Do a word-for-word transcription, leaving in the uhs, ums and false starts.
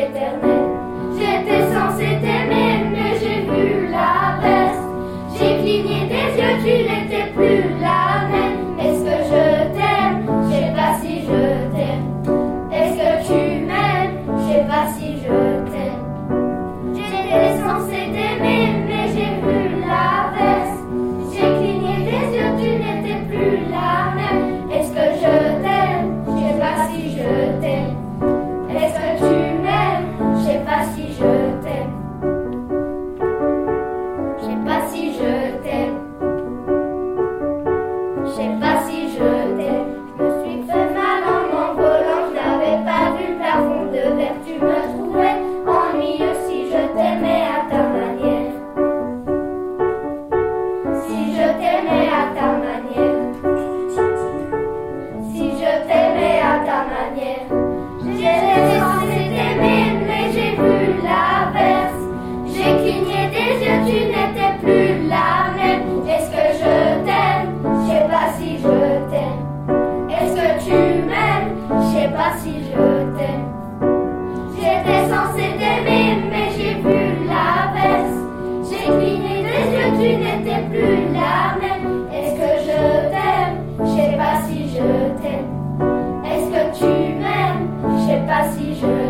éternel. J'étais censé t'aimer, mais j'ai vu l'inverse. J'ai cligné des yeux, tu n'étais plus la même. Est-ce que je t'aime? Je sais pas si je t'aime. Est-ce que tu m'aimes? Je sais pas si je t'aime. J'étais censé t'aimer, mais j'ai vu l'inverse. J'ai cligné des yeux, tu n'étais plus la même. Est-ce que je t'aime? Je sais pas si je t'aime. Est-ce que tu m'aimes? Je sais pas si je t'aime. Je sais pas si je t'aime. Je sais pas si je t'aime. Je me suis fait mal en m'envolant. Je n'avais pas vu le plafond de verre. Tu me trouvais ennuyeux si je t'aimais à ta manière. Si je t'aimais à ta manière. Si je t'aimais à ta manière. J'étais censé t'aimer, mais j'ai vu l'inverse. J'ai cligné des yeux, tu n'étais plus la même. Est-ce que je t'aime? Je sais pas si je t'aime. Est-ce que tu m'aimes? Je sais pas si je t'aime. J'étais censé t'aimer, mais j'ai vu l'inverse. J'ai cligné des yeux, tu n'étais plus la même. Est-ce que je t'aime? Je sais pas si je t'aime. Est-ce que tu m'aimes? Je sais pas si je